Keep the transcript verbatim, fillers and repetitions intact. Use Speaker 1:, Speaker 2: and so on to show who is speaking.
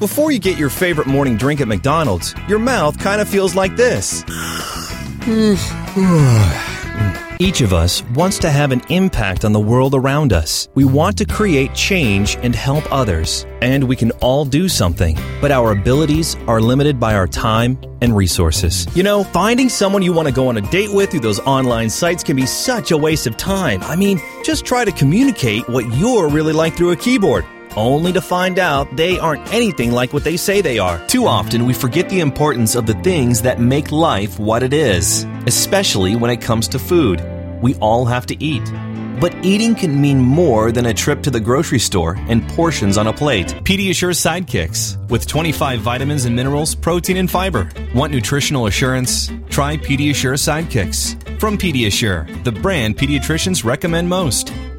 Speaker 1: Before you get your favorite morning drink at McDonald's, your mouth kind of feels like this. Each of us wants to have an impact on the world around us. We want to create change and help others. And we can all do something, but our abilities are limited by our time and resources. You know, finding someone you want to go on a date with through those online sites can be such a waste of time. I mean, just try to communicate what you're really like through a keyboard, only to find out they aren't anything like what they say they are.
Speaker 2: Too often, we forget the importance of the things that make life what it is, especially when it comes to food. We all have to eat. But eating can mean more than a trip to the grocery store and portions on a plate.
Speaker 3: Pediasure Sidekicks with twenty-five vitamins and minerals, protein and fiber. Want nutritional assurance? Try Pediasure Sidekicks. From Pediasure, the brand pediatricians recommend most.